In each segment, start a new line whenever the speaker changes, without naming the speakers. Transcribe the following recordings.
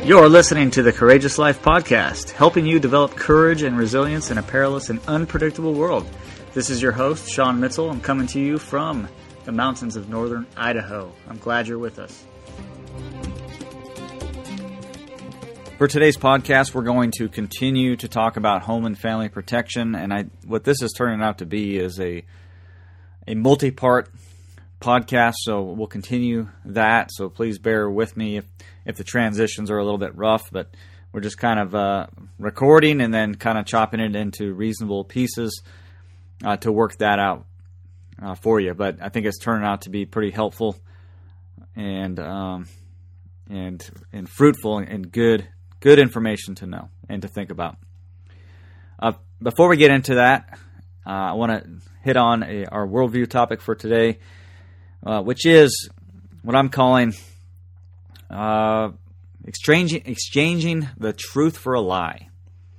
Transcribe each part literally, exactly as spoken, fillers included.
You're listening to the Courageous Life Podcast, helping you develop courage and resilience in a perilous and unpredictable world. This is your host, Sean Mitchell. I'm coming to you from the mountains of northern Idaho. I'm glad you're with us. For today's podcast, we're going to continue to talk about home and family protection, and I, what this is turning out to be is a a multi-part podcast, so we'll continue that, so please bear with me if, if the transitions are a little bit rough, but we're just kind of uh, recording and then kind of chopping it into reasonable pieces uh, to work that out uh, for you, but I think it's turning out to be pretty helpful and um, and and fruitful and good good information to know and to think about. Uh, before we get into that, uh, I want to hit on a, our worldview topic for today, Uh, which is what I'm calling uh, exchanging exchanging the truth for a lie.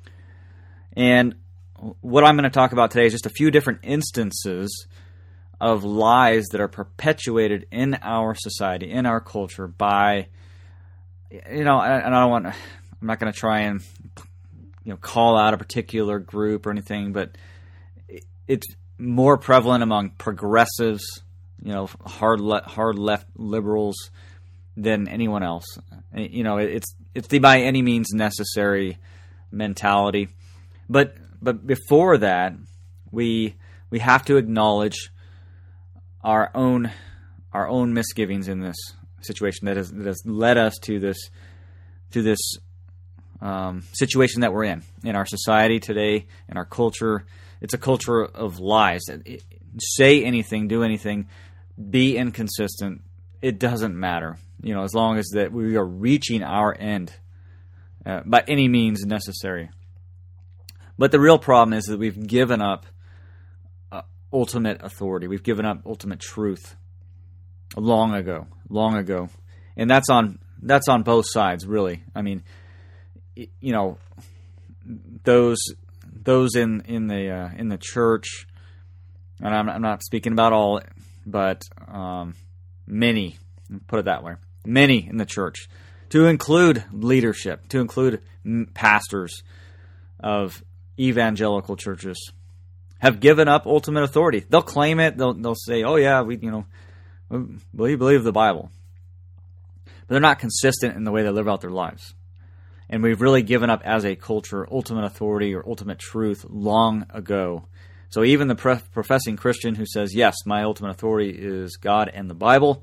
And what I'm going to talk about today is just a few different instances of lies that are perpetuated in our society, in our culture by, you know, and I don't want, I'm not going to try and, you know, call out a particular group or anything, but it's more prevalent among progressives, you know, hard le- hard left liberals than anyone else. You know, it's it's the by any means necessary mentality. But but before that, we we have to acknowledge our own our own misgivings in this situation that has that has led us to this to this um, situation that we're in in our society today, in our culture. It's a culture of lies. Say anything, do anything, be inconsistent. It doesn't matter, you know, as long as that we are reaching our end uh, by any means necessary. But the real problem is that we've given up uh, ultimate authority. We've given up ultimate truth long ago, long ago, and that's on that's on both sides, really. I mean, you know, those those in in the uh, in the church, and I'm, I'm not speaking about all. But um, many, put it that way, many in the church, to include leadership, to include pastors of evangelical churches, have given up ultimate authority. They'll claim it. They'll they'll say, "Oh yeah, we you know, we believe the Bible," but they're not consistent in the way they live out their lives. And we've really given up as a culture ultimate authority or ultimate truth long ago. So even the pre- professing Christian who says, yes, my ultimate authority is God and the Bible,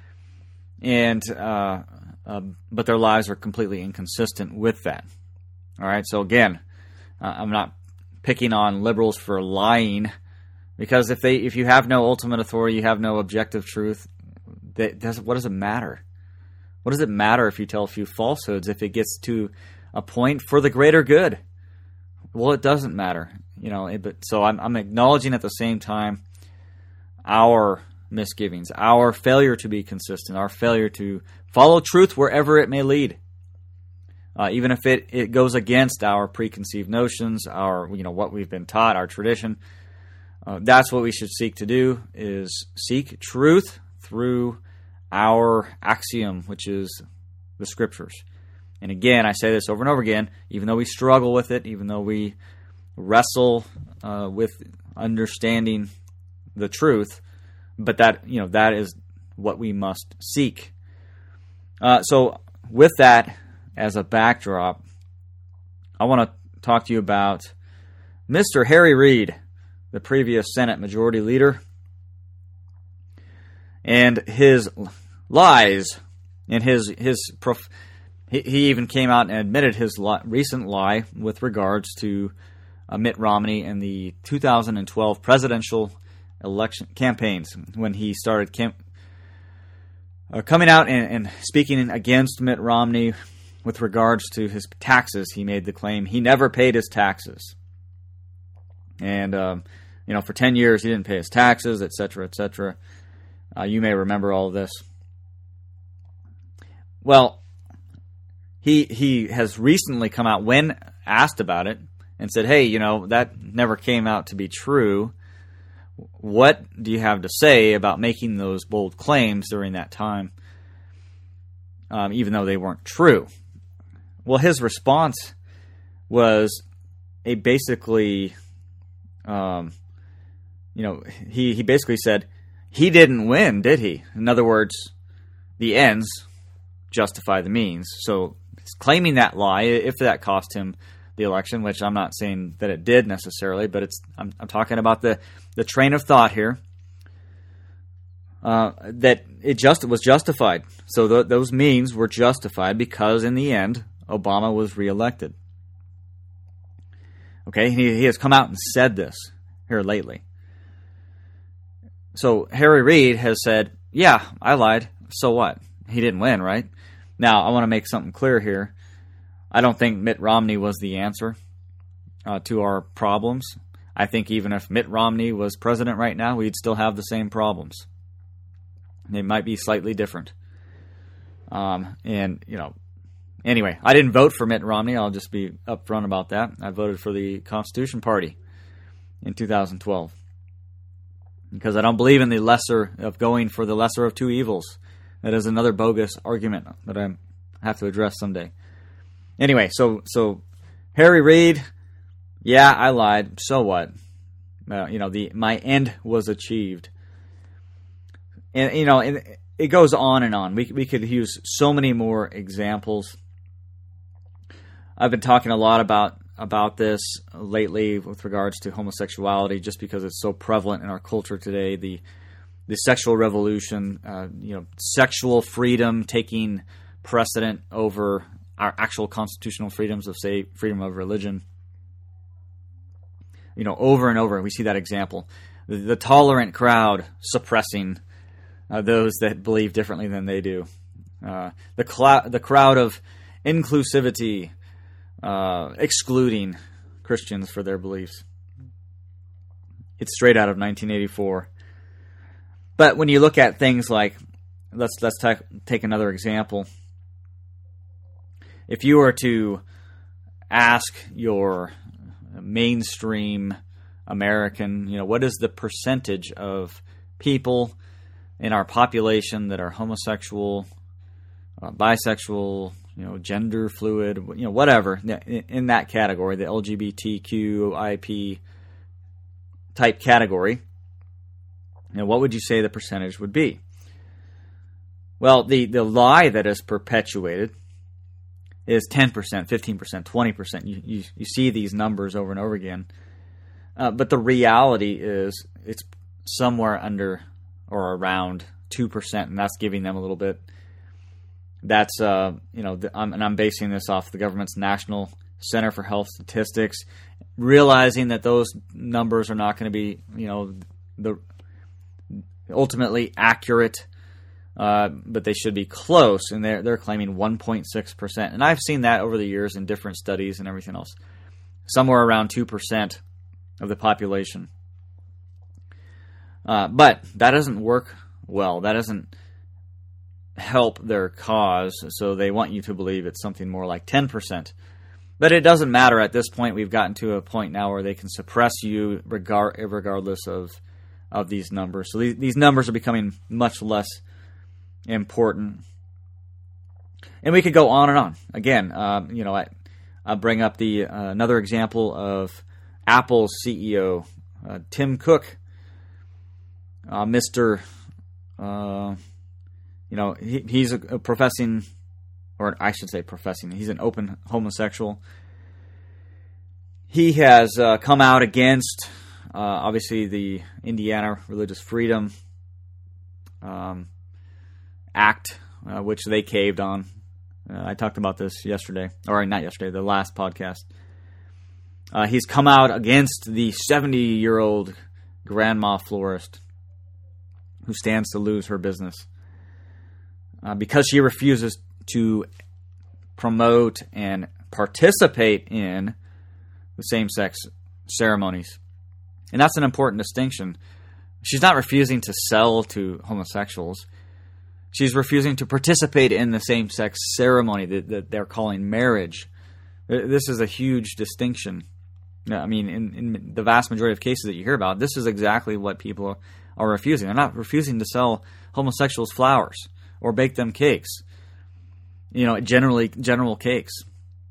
and uh, uh, but their lives are completely inconsistent with that. All right, so again, uh, I'm not picking on liberals for lying, because if they if you have no ultimate authority, you have no objective truth, that does, what does it matter? What does it matter if you tell a few falsehoods if it gets to a point for the greater good? Well, it doesn't matter. You know, but so I'm, I'm acknowledging at the same time our misgivings, our failure to be consistent, our failure to follow truth wherever it may lead, uh, even if it, it goes against our preconceived notions, our you know what we've been taught, our tradition. Uh, that's what we should seek to do: is seek truth through our axiom, which is the Scriptures. And again, I say this over and over again, even though we struggle with it, even though we wrestle uh, with understanding the truth, but that you know that is what we must seek. Uh, so, with that as a backdrop, I want to talk to you about Mister Harry Reid, the previous Senate Majority Leader, and his lies, and his his. Prof- he, he even came out and admitted his li- recent lie with regards to Uh, Mitt Romney and the two thousand twelve presidential election campaigns, when he started camp- uh, coming out and, and speaking against Mitt Romney with regards to his taxes. He made the claim he never paid his taxes, and um, you know for ten years he didn't pay his taxes, et cetera, et cetera. Uh, you may remember all of this. Well, he he has recently come out when asked about it, and said, hey, you know, that never came out to be true. What do you have to say about making those bold claims during that time, um, even though they weren't true? Well, his response was a basically, um, you know, he, he basically said, he didn't win, did he? In other words, the ends justify the means. So he's claiming that lie, if that cost him the election, which I'm not saying that it did necessarily, but it's I'm, I'm talking about the, the train of thought here, uh, that it just was justified. So th- those means were justified because in the end, Obama was reelected. Okay, he, he has come out and said this here lately. So Harry Reid has said, yeah, I lied. So what? He didn't win, right? Now, I want to make something clear here. I don't think Mitt Romney was the answer uh, to our problems. I think even if Mitt Romney was president right now, we'd still have the same problems. They might be slightly different. Um, and, you know, anyway, I didn't vote for Mitt Romney. I'll just be upfront about that. I voted for the Constitution Party in two thousand twelve because I don't believe in the lesser of going for the lesser of two evils. That is another bogus argument that I have to address someday. Anyway, so so Harry Reid, yeah, I lied. So what? Uh, you know, the my end was achieved, and you know, and it goes on and on. We we could use so many more examples. I've been talking a lot about about this lately with regards to homosexuality, just because it's so prevalent in our culture today. The the sexual revolution, uh, you know, sexual freedom taking precedent over our actual constitutional freedoms of, say, freedom of religion. You know, over and over, we see that example. The, the tolerant crowd suppressing uh, those that believe differently than they do. Uh, the, cl- the crowd of inclusivity uh, excluding Christians for their beliefs. It's straight out of nineteen eighty-four. But when you look at things like, let's let's ta- take another example. If you were to ask your mainstream American, you know, what is the percentage of people in our population that are homosexual, uh, bisexual, you know, gender fluid, you know, whatever, in, in that category, the L G B T Q I P type category, you know, what would you say the percentage would be? Well, the, the lie that is perpetuated is ten percent, fifteen percent, twenty percent. You, you, you see these numbers over and over again. Uh, but the reality is it's somewhere under or around two percent, and that's giving them a little bit. That's, uh, you know, the, I'm, and I'm basing this off the government's National Center for Health Statistics, realizing that those numbers are not going to be, you know, the ultimately accurate, uh, but they should be close, and they're, they're claiming one point six percent. And I've seen that over the years in different studies and everything else, somewhere around two percent of the population. Uh, but that doesn't work well. That doesn't help their cause, so they want you to believe it's something more like ten percent. But it doesn't matter at this point. We've gotten to a point now where they can suppress you regard, regardless of of these numbers. So these, these numbers are becoming much less important. And we could go on and on. Again, uh, you know, I, I bring up the uh, another example of Apple's C E O, uh, Tim Cook, uh, Mister Uh, you know, he, he's a, a professing, or I should say professing, he's an open homosexual. He has uh, come out against, uh, obviously, the Indiana Religious Freedom um, Act, uh, which they caved on. Uh, I talked about this yesterday, or not yesterday, the last podcast. Uh, he's come out against the seventy-year-old grandma florist who stands to lose her business uh, because she refuses to promote and participate in the same-sex ceremonies. And that's an important distinction. She's not refusing to sell to homosexuals. She's refusing to participate in the same-sex ceremony that, that they're calling marriage. This is a huge distinction. I mean, in, in the vast majority of cases that you hear about, this is exactly what people are refusing. They're not refusing to sell homosexuals flowers or bake them cakes. You know, generally general cakes.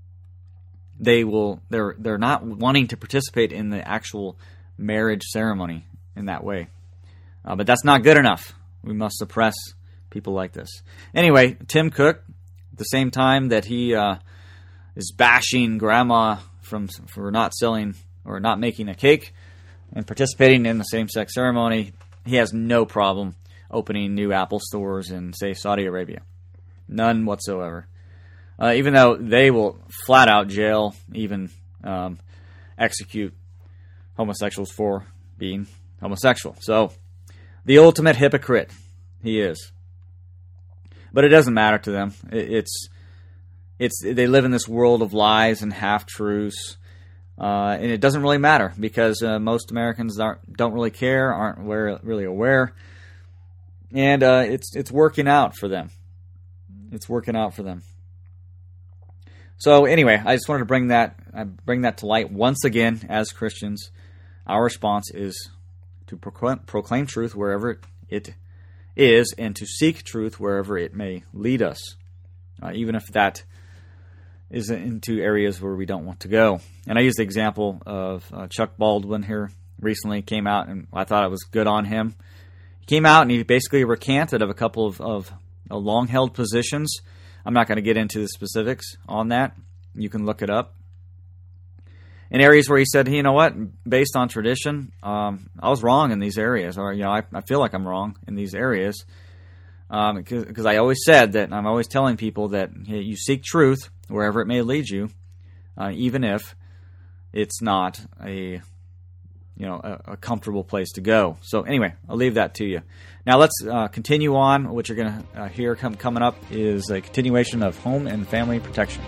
they will they're they're not wanting to participate in the actual marriage ceremony in that way. Uh, but that's not good enough. We must suppress people like this. Anyway, Tim Cook, at the same time that he uh, is bashing grandma from for not selling or not making a cake and participating in the same-sex ceremony, he has no problem opening new Apple stores in, say, Saudi Arabia. None whatsoever. Uh, even though they will flat out jail, even um, execute homosexuals for being homosexual. So, the ultimate hypocrite, he is. But it doesn't matter to them. It, it's it's they live in this world of lies and half-truths, uh, and it doesn't really matter because uh, most Americans aren't, don't really care, aren't aware, really aware, and uh, it's it's working out for them. It's working out for them. So anyway, I just wanted to bring that I bring that to light once again. As Christians, our response is to proclaim, proclaim truth wherever it is, and to seek truth wherever it may lead us, uh, even if that is into areas where we don't want to go. And I used the example of uh, Chuck Baldwin here recently. Came out, and I thought it was good on him. He came out and he basically recanted of a couple of, of uh, long-held positions. I'm not going to get into the specifics on that. You can look it up. In areas where he said, hey, you know what, based on tradition, um, I was wrong in these areas, or you know, I, I feel like I'm wrong in these areas, because um, I always said that I'm always telling people that hey, you seek truth wherever it may lead you, uh, even if it's not a you know a, a comfortable place to go. So anyway, I'll leave that to you. Now let's uh, continue on. What you're going to uh, hear come, coming up is a continuation of home and family protection.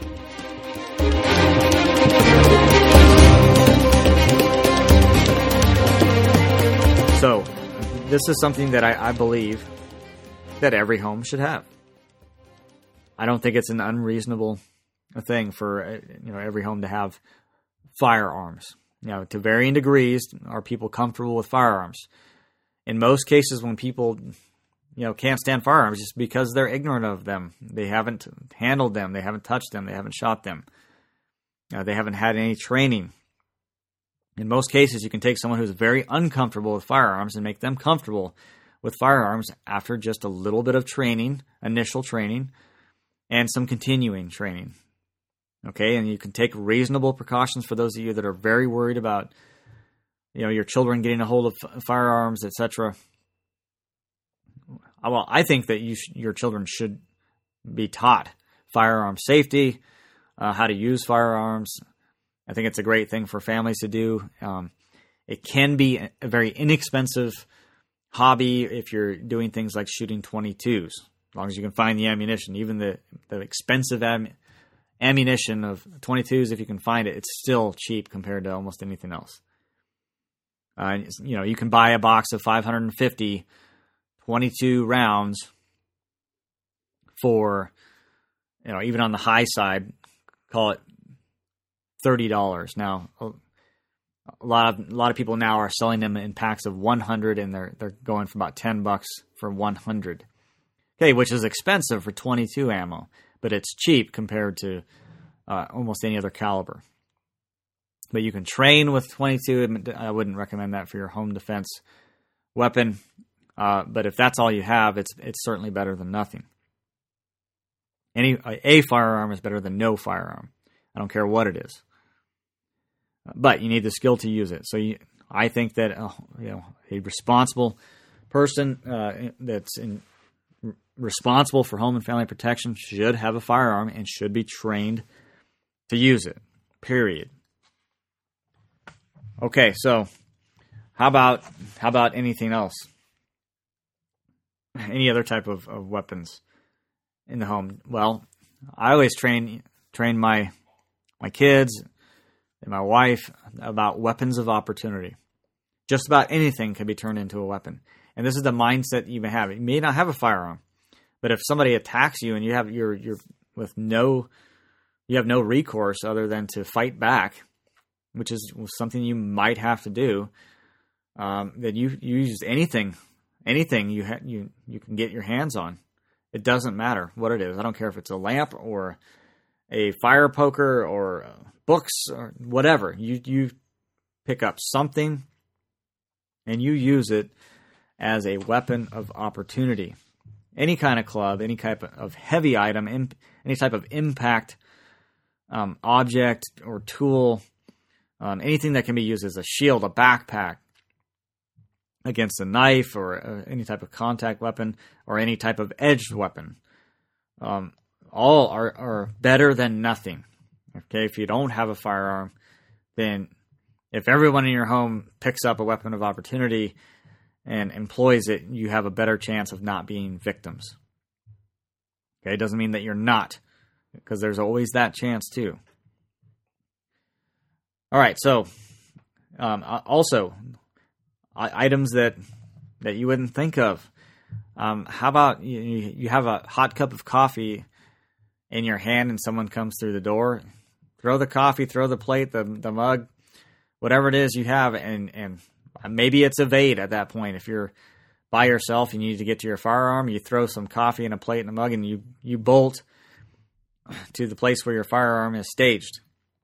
So, this is something that I, I believe that every home should have. I don't think it's an unreasonable thing for you know every home to have firearms. You know, to varying degrees, are people comfortable with firearms? In most cases, when people you know can't stand firearms, it's because they're ignorant of them. They haven't handled them. They haven't touched them. They haven't shot them. Uh, they haven't had any training. In most cases, you can take someone who's very uncomfortable with firearms and make them comfortable with firearms after just a little bit of training, initial training, and some continuing training. Okay, and you can take reasonable precautions for those of you that are very worried about, you know, your children getting a hold of firearms, et cetera. Well, I think that you sh- your children should be taught firearm safety, uh, how to use firearms. I think it's a great thing for families to do. Um, it can be a very inexpensive hobby if you're doing things like shooting twenty-twos, as long as you can find the ammunition. Even the, the expensive am- ammunition of twenty-twos, if you can find it, it's still cheap compared to almost anything else. Uh, you know, you can buy a box of five hundred fifty twenty-two rounds for, you know, even on the high side, call it thirty dollars. Now, a lot of a lot of people now are selling them in packs of one hundred, and they're they're going for about ten bucks for one hundred. Okay, which is expensive for twenty-two ammo, but it's cheap compared to uh, almost any other caliber. But you can train with twenty-two. I wouldn't recommend that for your home defense weapon. Uh, but if that's all you have, it's it's certainly better than nothing. Any a firearm is better than no firearm. I don't care what it is. But you need the skill to use it. So you, I think that uh, you know a responsible person uh, that's in, r- responsible for home and family protection should have a firearm and should be trained to use it. Period. Okay, so how about how about anything else? Any other type of, of weapons in the home? Well, I always train train my my kids and my wife about weapons of opportunity. Just about anything can be turned into a weapon. And this is the mindset you may have. You may not have a firearm, but if somebody attacks you and you have you're you're with no you have no recourse other than to fight back, which is something you might have to do, um, then you, you use anything anything you ha- you you can get your hands on. It doesn't matter what it is. I don't care if it's a lamp or a fire poker or books or whatever. You you pick up something and you use it as a weapon of opportunity. Any kind of club, any type of heavy item, any type of impact um, object or tool, um, anything that can be used as a shield, a backpack against a knife or uh, any type of contact weapon or any type of edged weapon. Um, all are, are better than nothing. Okay, if you don't have a firearm, then if everyone in your home picks up a weapon of opportunity and employs it, you have a better chance of not being victims. Okay, it doesn't mean that you're not, because there's always that chance too. All right, so um, also items that that you wouldn't think of. Um, how about you, you have a hot cup of coffee in your hand and someone comes through the door? Throw the coffee, throw the plate, the the mug, whatever it is you have, and, and maybe it's evade at that point. If you're by yourself and you need to get to your firearm, you throw some coffee in a plate and a mug and you, you bolt to the place where your firearm is staged.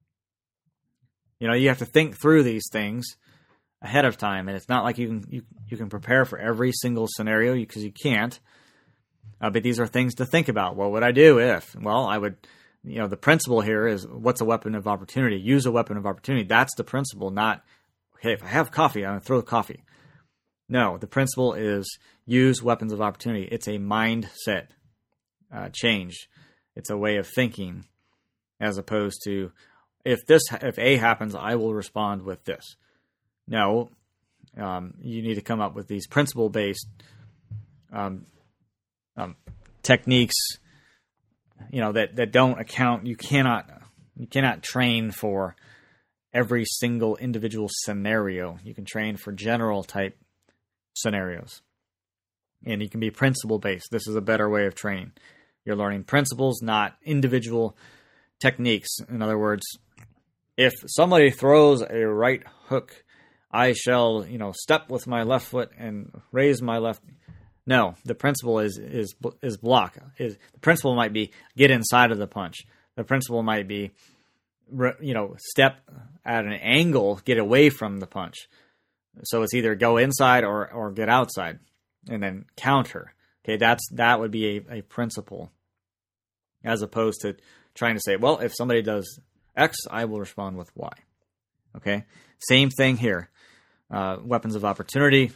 You know, you have to think through these things ahead of time, and it's not like you can you, you can prepare for every single scenario because you can't. Uh, but these are things to think about. What would I do if? Well, I would, you know, the principle here is what's a weapon of opportunity? Use a weapon of opportunity. That's the principle, not, okay, if I have coffee, I'm going to throw the coffee. No, the principle is use weapons of opportunity. It's a mindset uh, change. It's a way of thinking as opposed to, if this, if A happens, I will respond with this. No, um, you need to come up with these principle-based um, um, techniques, you know, that, that don't account. You cannot you cannot train for every single individual scenario. You can train for general type scenarios, and you can be principle-based. This is a better way of training. You're learning principles, not individual techniques. In other words, if somebody throws a right hook, I shall, you know, step with my left foot and raise my left. No, the principle is is is block. Is the principle might be get inside of the punch. The principle might be, you know, step at an angle, get away from the punch. So it's either go inside or or get outside, and then counter. Okay, that's that would be a, a principle, as opposed to trying to say, well, if somebody does X, I will respond with Y. Okay, same thing here. Uh, weapons of opportunity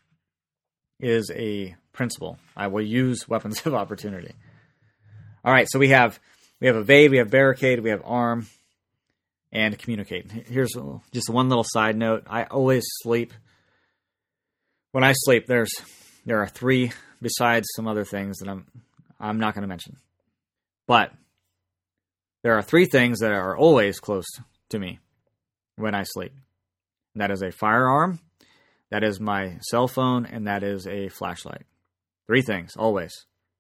is a principle. I will use weapons of opportunity. All right, so we have we have evade, we have barricade, we have arm, and communicate. Here's just one little side note. I always sleep. When I sleep, there's there are three besides some other things that I'm I'm not going to mention, but there are three things that are always close to me when I sleep. That is a firearm, that is my cell phone, and that is a flashlight. Three things, always.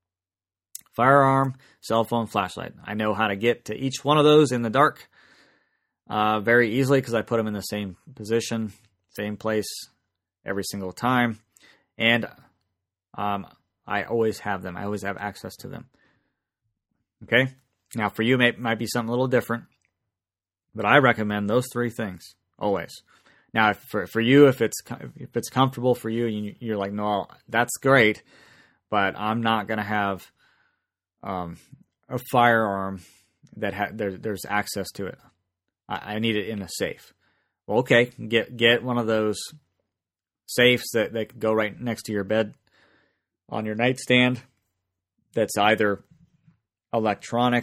Firearm, cell phone, flashlight. I know how to get to each one of those in the dark uh, very easily because I put them in the same position, same place every single time. And um, I always have them. I always have access to them. Okay? Now, for you, it may, might be something a little different, but I recommend those three things, always. Now, if for for you, if it's if it's comfortable for you, you you're like, no, that's great, but I'm not gonna have um, a firearm that ha- there, there's access to it. I, I need it in a safe. Well, okay, get get one of those safes that that could go right next to your bed on your nightstand. That's either electronic,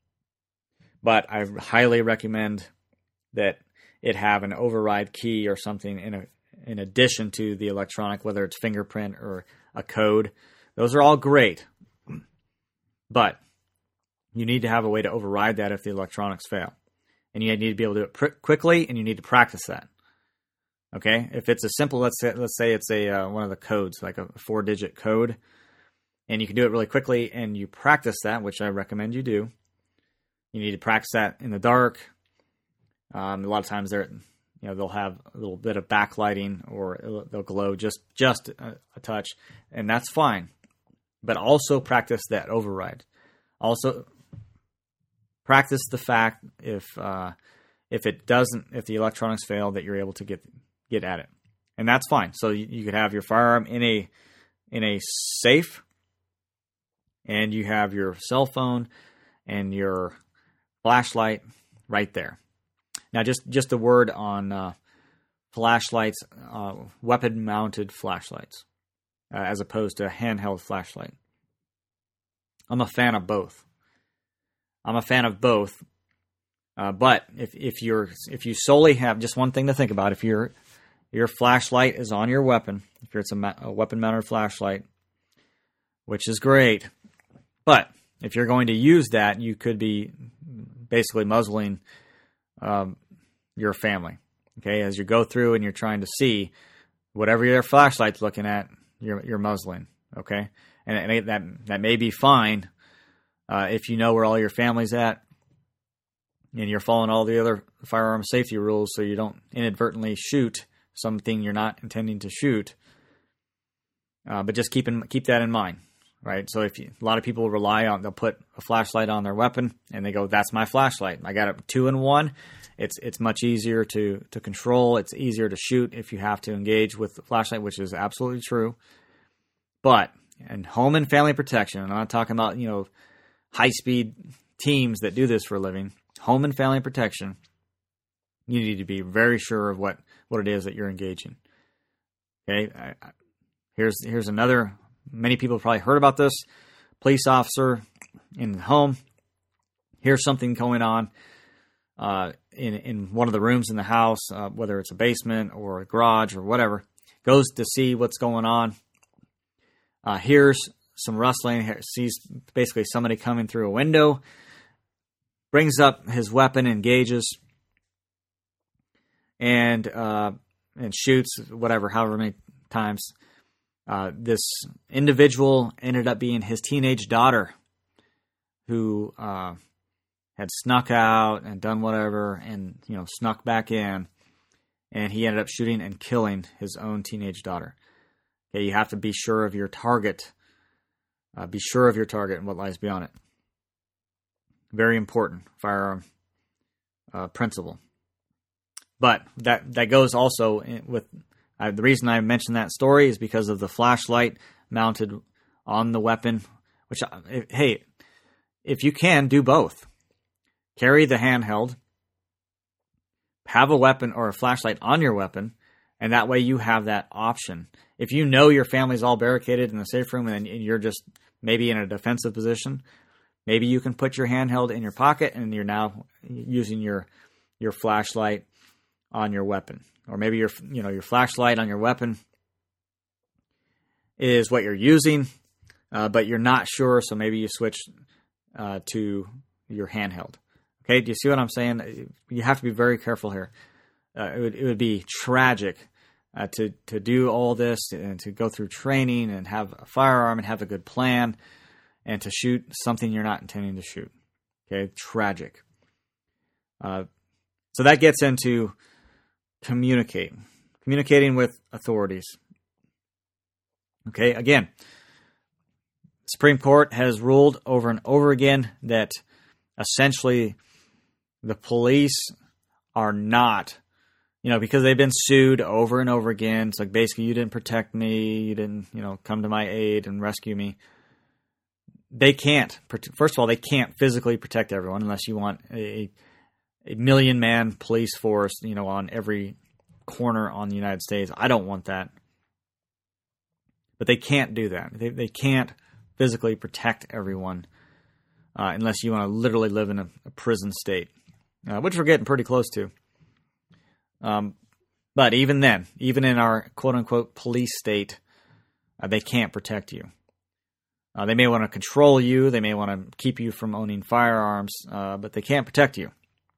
but I highly recommend that it have an override key or something in a, in addition to the electronic, whether it's fingerprint or a code. Those are all great, but you need to have a way to override that if the electronics fail. And you need to be able to do it pr- quickly, and you need to practice that. Okay? If it's a simple, let's say, let's say it's a uh, one of the codes, like a four-digit code, and you can do it really quickly, and you practice that, which I recommend you do. You need to practice that in the dark. Um, a lot of times they're, you know, they'll have a little bit of backlighting or they'll glow just, just a, a touch, and that's fine. But also practice that override. Also, practice the fact if uh, if it doesn't, if the electronics fail, that you're able to get get at it, and that's fine. So you, you could have your firearm in a in a safe, and you have your cell phone and your flashlight right there. Now, just just a word on uh, flashlights, uh, weapon-mounted flashlights, uh, as opposed to a handheld flashlight. I'm a fan of both. I'm a fan of both. Uh, but if if you're if you solely have just one thing to think about, if your your flashlight is on your weapon, if it's a, ma- a weapon-mounted flashlight, which is great, but if you're going to use that, you could be basically muzzling um, your family. Okay, as you go through and you're trying to see whatever your flashlight's looking at, you're you're muzzling. Okay, and, and that that may be fine uh, if you know where all your family's at, and you're following all the other firearm safety rules, so you don't inadvertently shoot something you're not intending to shoot. Uh, but just keep in, keep that in mind, right? So if you, a lot of people rely on, they'll put a flashlight on their weapon, and they go, "That's my flashlight. I got a two in one." It's it's much easier to to control. It's easier to shoot if you have to engage with the flashlight, which is absolutely true. But in home and family protection, and I'm not talking about, you know, high speed teams that do this for a living. Home and family protection, you need to be very sure of what, what it is that you're engaging. Okay, I, I, here's here's another. Many people have probably heard about this. Police officer in the home. Here's something going on uh, in in one of the rooms in the house, uh, whether it's a basement or a garage or whatever. Goes to see what's going on. Uh, hears some rustling. Sees basically somebody coming through a window. Brings up his weapon, engages, and uh, and shoots whatever, however many times. Uh, this individual ended up being his teenage daughter, who uh, had snuck out and done whatever, and you know snuck back in, and he ended up shooting and killing his own teenage daughter. Okay, you have to be sure of your target. Uh, be sure of your target and what lies beyond it. Very important firearm uh, principle. But that that goes also in, with uh, the reason I mentioned that story is because of the flashlight mounted on the weapon. Which, if, hey, if you can, do both. Carry the handheld, have a weapon or a flashlight on your weapon, and that way you have that option. If you know your family's all barricaded in the safe room and you're just maybe in a defensive position, maybe you can put your handheld in your pocket and you're now using your your flashlight on your weapon. Or maybe your you know your flashlight on your weapon is what you're using, uh, but you're not sure, so maybe you switch uh, to your handheld. Okay, do you see what I'm saying? You have to be very careful here. Uh, it would it would be tragic uh, to to do all this and to go through training and have a firearm and have a good plan, and to shoot something you're not intending to shoot. Okay, tragic. Uh, so that gets into communicate, communicating with authorities. Okay, again, Supreme Court has ruled over and over again that essentially the police are not, you know, because they've been sued over and over again. It's like basically you didn't protect me, you didn't, you know, come to my aid and rescue me. They can't, first of all, they can't physically protect everyone unless you want a, a million man police force, you know, on every corner on the United States. I don't want that. But they can't do that. They they can't physically protect everyone uh, unless you want to literally live in a, a prison state, uh, which we're getting pretty close to. Um, but even then, even in our quote-unquote police state, uh, they can't protect you. Uh, they may want to control you. They may want to keep you from owning firearms, uh, but they can't protect you.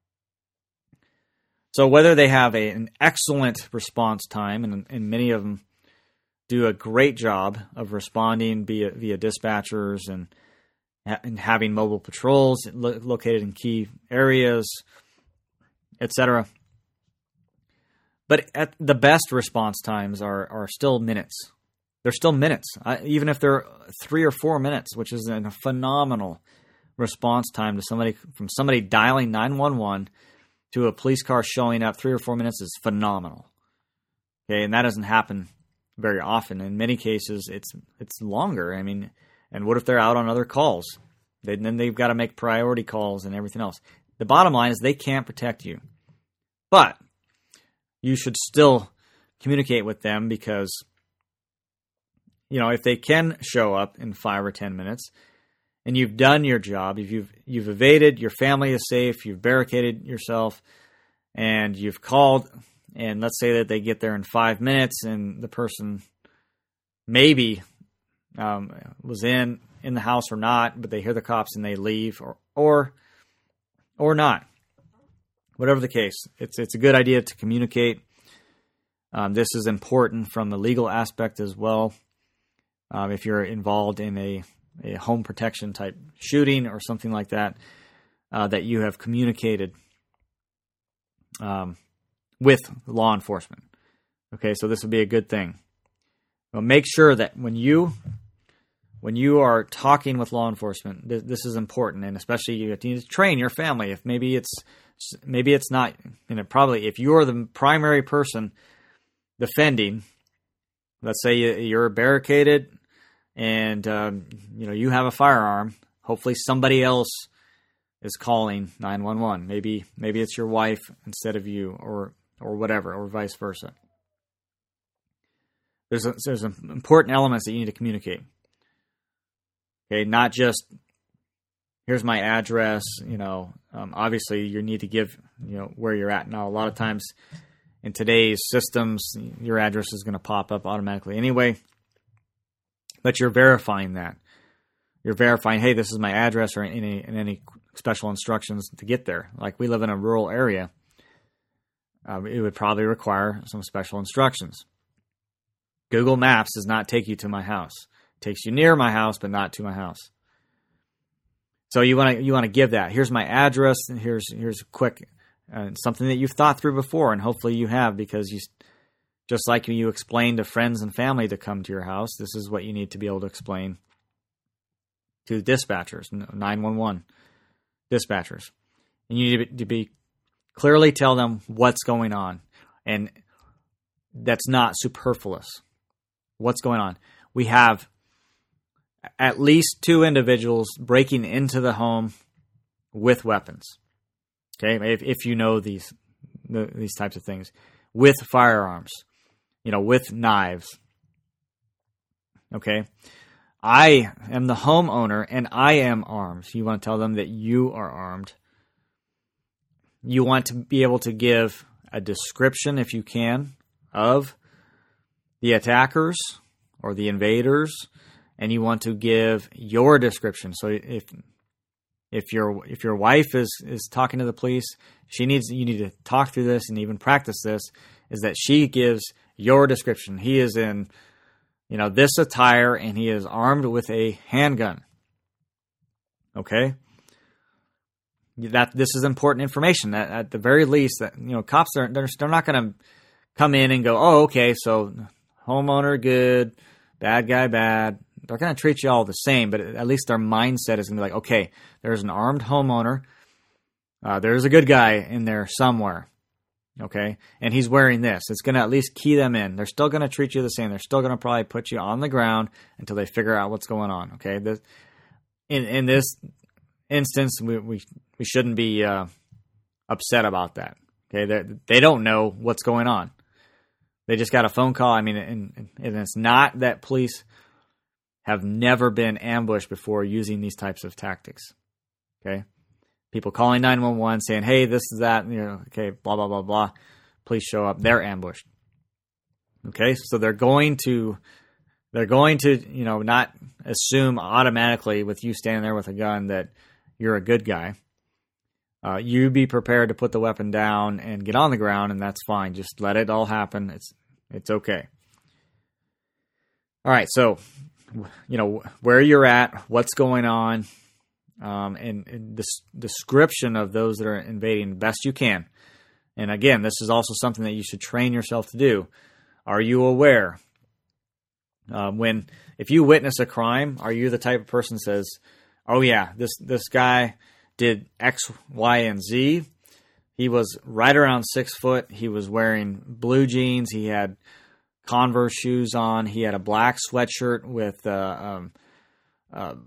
So whether they have a, an excellent response time, and, and many of them do a great job of responding via, via dispatchers and, and having mobile patrols lo- located in key areas, et cetera. But at the best response times are, are still minutes. They're still minutes, I, even if they're three or four minutes, which is a phenomenal, response time to somebody from somebody dialing nine one one to a police car showing up three or four minutes is phenomenal. Okay, and that doesn't happen very often. In many cases, it's it's longer. I mean, and what if they're out on other calls? They, then they've got to make priority calls and everything else. The bottom line is they can't protect you. But you should still communicate with them because, you know, if they can show up in five or ten minutes and you've done your job, if you've you've evaded, your family is safe, you've barricaded yourself, and you've called, and let's say that they get there in five minutes and the person maybe um, was in in the house or not, but they hear the cops and they leave, or or or not. Whatever the case, it's it's a good idea to communicate. Um, this is important from the legal aspect as well. Um, if you're involved in a, a home protection type shooting or something like that, uh, that you have communicated um, with law enforcement. Okay, so this would be a good thing. Well, make sure that when you when you are talking with law enforcement, th- this is important, and especially you need to train your family. If maybe it's maybe it's not, you know, probably if you're the primary person defending, let's say you're barricaded and um, you know you have a firearm. Hopefully, somebody else is calling nine one one. Maybe maybe it's your wife instead of you, or or whatever, or vice versa. There's a, there's important elements that you need to communicate. Okay, not just here's my address. You know, um, obviously you need to give you know where you're at. Now, a lot of times in today's systems, your address is going to pop up automatically anyway, but you're verifying that. You're verifying, hey, this is my address, or any and any special instructions to get there. Like we live in a rural area, uh, it would probably require some special instructions. Google Maps does not take you to my house. It takes you near my house, but not to my house. So you want to you want to give that. Here's my address, and here's here's a quick uh, something that you've thought through before, and hopefully you have, because you just like you explain to friends and family to come to your house, this is what you need to be able to explain to dispatchers, nine one one dispatchers, and you need to be clearly tell them what's going on, and that's not superfluous. What's going on? We have at least two individuals breaking into the home with weapons. Okay, if if you know these these types of things, with firearms, you know, with knives. Okay, I am the homeowner and I am armed. You want to tell them that you are armed. You want to be able to give a description, if you can, of the attackers or the invaders, and you want to give your description. So if if your if your wife is, is talking to the police, she needs you need to talk through this and even practice this, is that she gives your description. He is in, you know, this attire and he is armed with a handgun. Okay? That this is important information. That at the very least, that you know, cops are they're, they're not going to come in and go, oh, okay, so homeowner good, bad guy bad. They're going to treat you all the same, but at least their mindset is going to be like, okay, there's an armed homeowner. Uh, there's a good guy in there somewhere, okay? And he's wearing this. It's going to at least key them in. They're still going to treat you the same. They're still going to probably put you on the ground until they figure out what's going on, okay? This, in in this instance, we we, we shouldn't be uh, upset about that, okay? They they don't know what's going on. They just got a phone call. I mean, and, and it's not that police have never been ambushed before using these types of tactics. Okay, people calling nine one one saying, "Hey, this is that." You know, okay, blah blah blah blah. Police show up. They're ambushed. Okay, so they're going to they're going to you know not assume automatically with you standing there with a gun that you're a good guy. Uh, you be prepared to put the weapon down and get on the ground, and that's fine. Just let it all happen. It's it's okay. All right, so you know where you're at, what's going on, um, and, and this description of those that are invading best you can. And again, this is also something that you should train yourself to do. Are you aware uh, when if you witness a crime? Are you the type of person that says, oh yeah, this this guy did X, Y, and Z. He was right around six foot. He was wearing blue jeans. He had Converse shoes on. He had a black sweatshirt with uh, um, uh,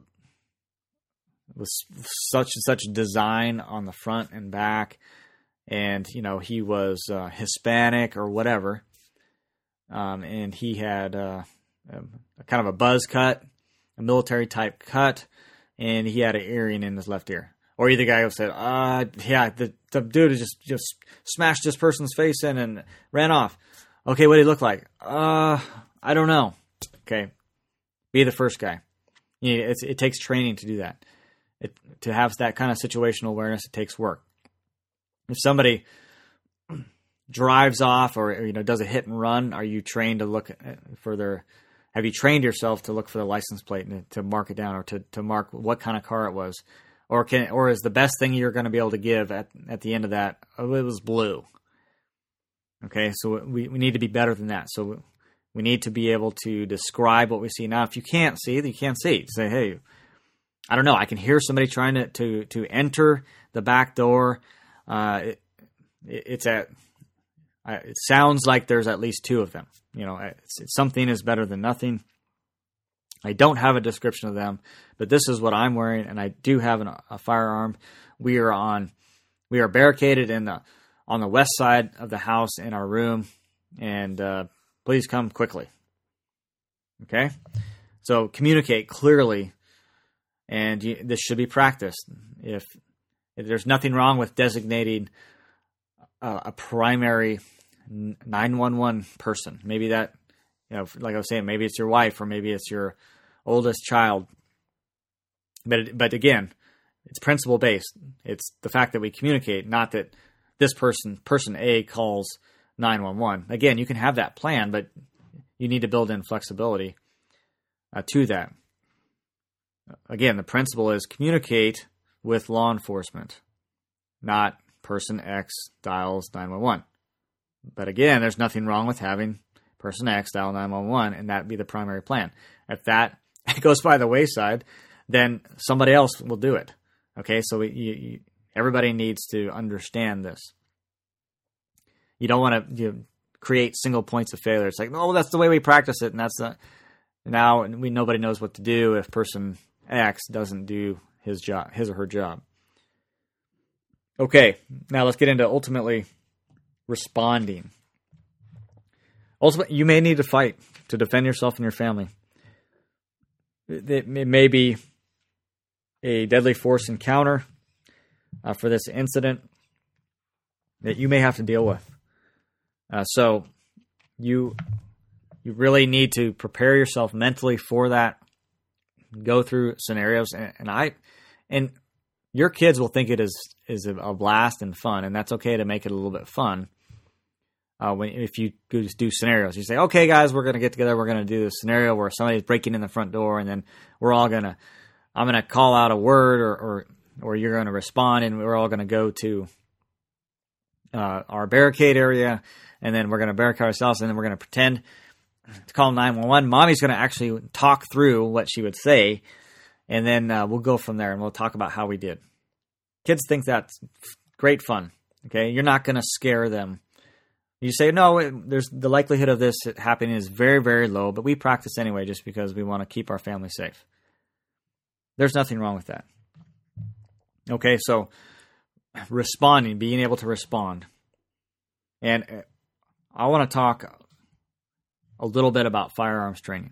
with such and such design on the front and back. And, you know, he was uh, Hispanic or whatever. Um, and he had uh, a, a kind of a buzz cut, a military type cut, and he had an earring in his left ear. Or either guy who said, uh, yeah, the, the dude just, just smashed this person's face in and ran off. Okay, what did he look like? Uh, I don't know. Okay, be the first guy. You know, it's, it takes training to do that. It, to have that kind of situational awareness, it takes work. If somebody drives off or, you know, does a hit and run, are you trained to look for their? Have you trained yourself to look for the license plate and to mark it down, or to, to mark what kind of car it was, or can or is the best thing you're going to be able to give at at the end of that? Oh, it was blue. Okay, so we, we need to be better than that. So we need to be able to describe what we see. Now, if you can't see, then you can't see. Say, hey, I don't know. I can hear somebody trying to to, to enter the back door. Uh, it, it's at. It sounds like there's at least two of them. You know, it's, it's, something is better than nothing. I don't have a description of them, but this is what I'm wearing, and I do have an, a firearm. We are on. We are barricaded in the. on the west side of the house in our room, and uh, please come quickly. Okay? So communicate clearly, and you, this should be practiced. If, if there's nothing wrong with designating a, a primary nine one one person. Maybe that, you know, like I was saying, maybe it's your wife or maybe it's your oldest child. But but again, it's principle based. It's the fact that we communicate, not that this person, person A, calls nine one one. Again, you can have that plan, but you need to build in flexibility uh, to that. Again, the principle is communicate with law enforcement, not person X dials nine one one. But again, there's nothing wrong with having person X dial nine one one, and that be the primary plan. If that goes by the wayside, then somebody else will do it. Okay, so we, you, you, everybody needs to understand this. You don't want to you know, create single points of failure. It's like, no, that's the way we practice it, and that's the now we nobody knows what to do if person X doesn't do his job, his or her job. Okay, now let's get into ultimately responding. Ultimately, you may need to fight to defend yourself and your family. It, it may be a deadly force encounter uh, for this incident that you may have to deal with. Uh, so you you really need to prepare yourself mentally for that. Go through scenarios, and, and I and your kids will think it is is a blast and fun, and that's okay to make it a little bit fun. Uh, when if you do scenarios, you say, "Okay, guys, we're going to get together. We're going to do this scenario where somebody's breaking in the front door, and then we're all going to, I'm going to call out a word, or or, or you're going to respond, and we're all going to go to uh, our barricade area, and then we're going to barricade ourselves, and then we're going to pretend to call nine one one. Mommy's going to actually talk through what she would say, and then uh, we'll go from there, and we'll talk about how we did." Kids think that's great fun. Okay, you're not going to scare them. You say, no, it, there's the likelihood of this happening is very, very low, but we practice anyway just because we want to keep our family safe. There's nothing wrong with that. Okay, so responding, being able to respond. And I want to talk a little bit about firearms training.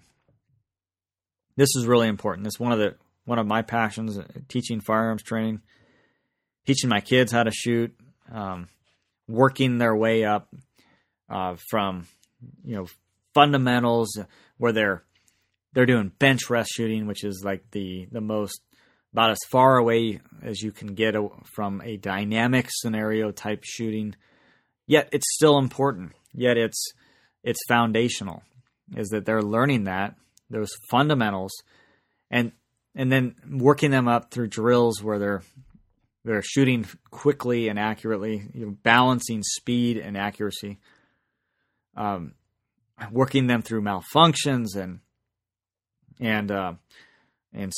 This is really important. It's one of the one of my passions, teaching firearms training, teaching my kids how to shoot, um, working their way up. Uh, from, you know, fundamentals where they're they're doing bench rest shooting, which is like the the most about as far away as you can get a, from a dynamic scenario type shooting. Yet it's still important. Yet it's it's foundational. Is that they're learning that those fundamentals, and and then working them up through drills where they're they're shooting quickly and accurately, you know, balancing speed and accuracy. Um, working them through malfunctions and and uh, and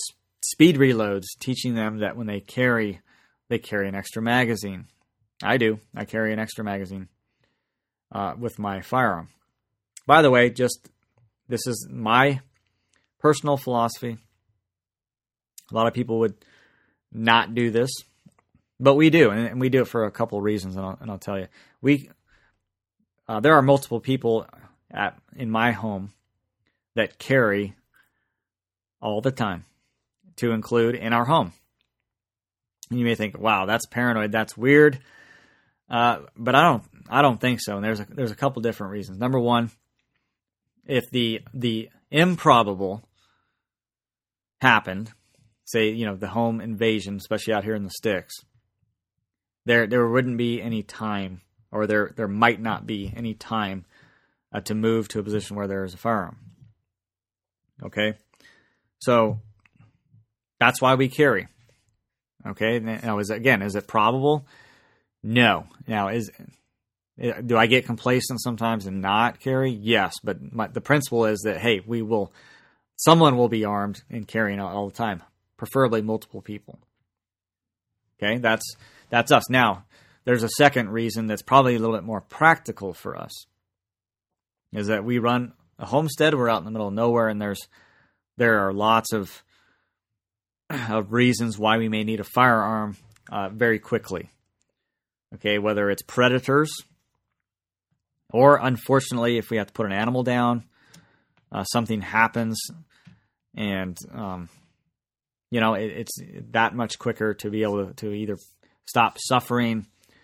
speed reloads, teaching them that when they carry, they carry an extra magazine. I do. I carry an extra magazine uh, with my firearm. By the way, just this is my personal philosophy. A lot of people would not do this, but we do, and we do it for a couple of reasons, and I'll, and I'll tell you. We uh, there are multiple people at in my home that carry all the time, to include in our home. And you may think, "Wow, that's paranoid. That's weird," uh, but I don't. I don't think so. And there's a, there's a couple different reasons. Number one, if the the improbable happened, say, you know, the home invasion, especially out here in the sticks, there there wouldn't be any time, or there there might not be any time uh, to move to a position where there is a firearm. Okay, so that's why we carry. Okay, now is again, is it probable? No. Now is do I get complacent sometimes and not carry? Yes, but my, the principle is that hey, we will. Someone will be armed and carrying out all the time, preferably multiple people. Okay, that's that's us. Now, there's a second reason that's probably a little bit more practical for us, is that we run a homestead. We're out in the middle of nowhere, and there's there are lots of of reasons why we may need a firearm uh, very quickly. Okay, whether it's predators, or unfortunately, if we have to put an animal down, uh, something happens. And, um, you know, it, it's that much quicker to be able to, to either stop suffering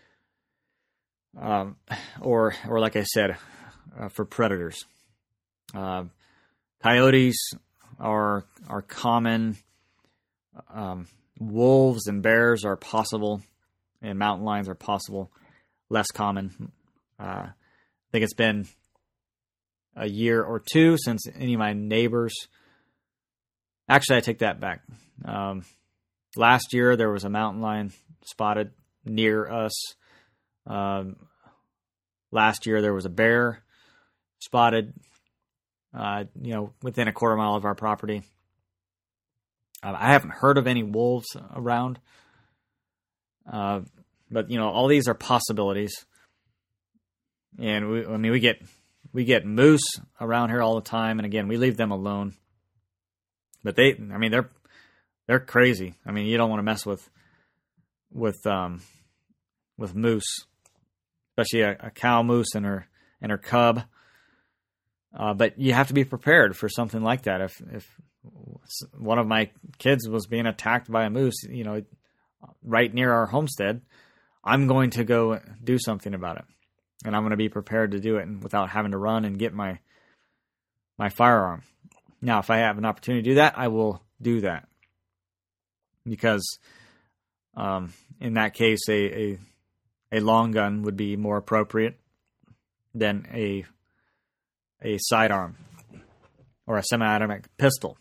um, or, or like I said, uh, for predators. Uh, coyotes are are common. Um, wolves and bears are possible, and mountain lions are possible. Less common. Uh, I think it's been a year or two since any of my neighbors... Actually, I take that back. Um, last year, there was a mountain lion spotted near us. Um, last year, there was a bear spotted, uh, you know, within a quarter mile of our property. Uh, I haven't heard of any wolves around, uh, but you know, all these are possibilities. And we, I mean, we get we get moose around here all the time, and again, we leave them alone. But they, I mean, they're they're crazy. I mean, you don't want to mess with with um with moose, especially a, a cow moose and her and her cub. Uh, but you have to be prepared for something like that. If if one of my kids was being attacked by a moose, you know, right near our homestead, I'm going to go do something about it, and I'm going to be prepared to do it, and without having to run and get my my firearm. Now, if I have an opportunity to do that, I will do that. Because um, in that case, a, a a long gun would be more appropriate than a a sidearm or a semi-automatic pistol.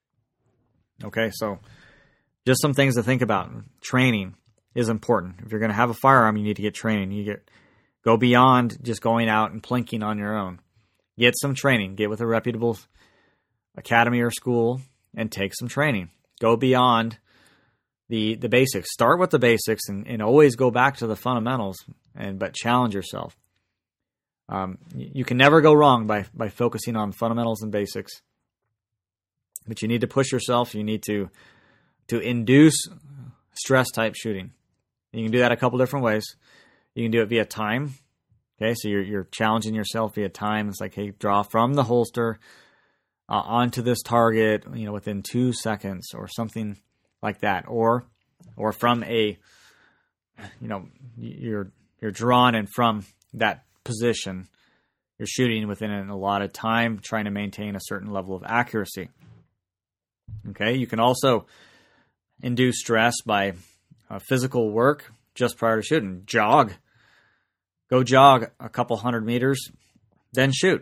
Okay, so just some things to think about. Training is important. If you're going to have a firearm, you need to get training. You get go beyond just going out and plinking on your own. Get some training. Get with a reputable academy or school and take some training. Go beyond the the basics. Start with the basics and, and always go back to the fundamentals, and but challenge yourself. Um, you can never go wrong by, by focusing on fundamentals and basics. But you need to push yourself. You need to to induce stress type shooting. You can do that a couple different ways. You can do it via time. Okay, so you're you're challenging yourself via time. It's like, hey, draw from the holster Uh, onto this target, you know, within two seconds or something like that, or or from a, you know, you're you're drawn and from that position, you're shooting within an allotted time, trying to maintain a certain level of accuracy. Okay, you can also induce stress by uh, physical work just prior to shooting. Jog, go jog a couple hundred meters, then shoot.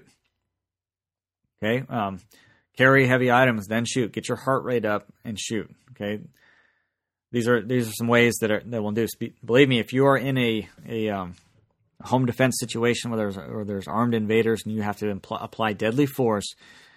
Okay, um, carry heavy items, then shoot. Get your heart rate up and shoot. Okay, these are these are some ways that are that will do. Believe me, if you are in a a um, home defense situation where there's or there's armed invaders and you have to impl- apply deadly force,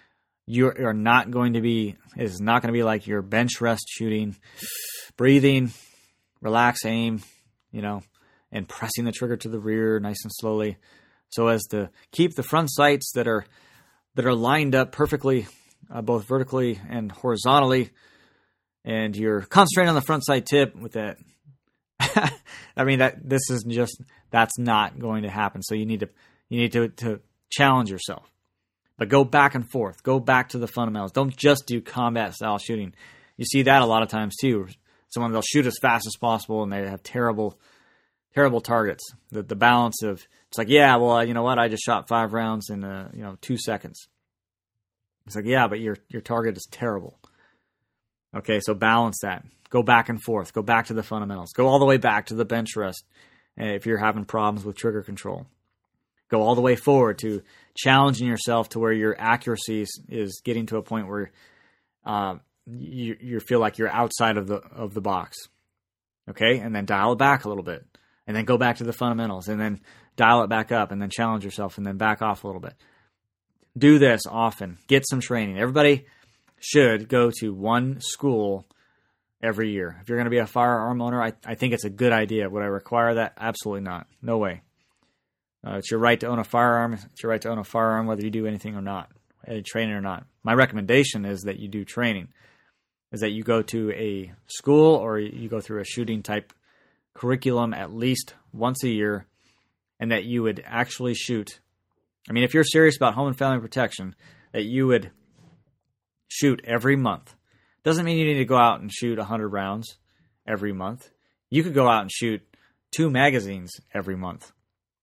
You are not going to be, it is not going to be like your bench rest shooting, breathing, relax, aim, you know, and pressing the trigger to the rear nice and slowly, so as to keep the front sights that are that are lined up perfectly, uh, both vertically and horizontally, and you're concentrating on the front sight tip with that. I mean, that this is just, that's not going to happen. So you need to you need to, to challenge yourself. But go back and forth. Go back to the fundamentals. Don't just do combat style shooting. You see that a lot of times too. Someone, they'll shoot as fast as possible and they have terrible, terrible targets. The the balance of, it's like, yeah, well, you know what? I just shot five rounds in uh, you know two seconds. It's like, yeah, but your your target is terrible. Okay, so balance that. Go back and forth. Go back to the fundamentals. Go all the way back to the bench rest if you're having problems with trigger control. Go all the way forward to challenging yourself to where your accuracy is, is getting to a point where uh, you, you feel like you're outside of the of the box. Okay, and then dial it back a little bit, and then go back to the fundamentals, and then dial it back up, and then challenge yourself, and then back off a little bit. Do this often. Get some training. Everybody should go to one school every year. If you're going to be a firearm owner, I, I think it's a good idea. Would I require that? Absolutely not. No way. Uh, it's your right to own a firearm. It's your right to own a firearm whether you do anything or not, any training or not. My recommendation is that you do training, is that you go to a school or you go through a shooting type curriculum at least once a year, and that you would actually shoot. I mean, if you're serious about home and family protection, that you would shoot every month. Doesn't mean you need to go out and shoot one hundred rounds every month. You could go out and shoot two magazines every month.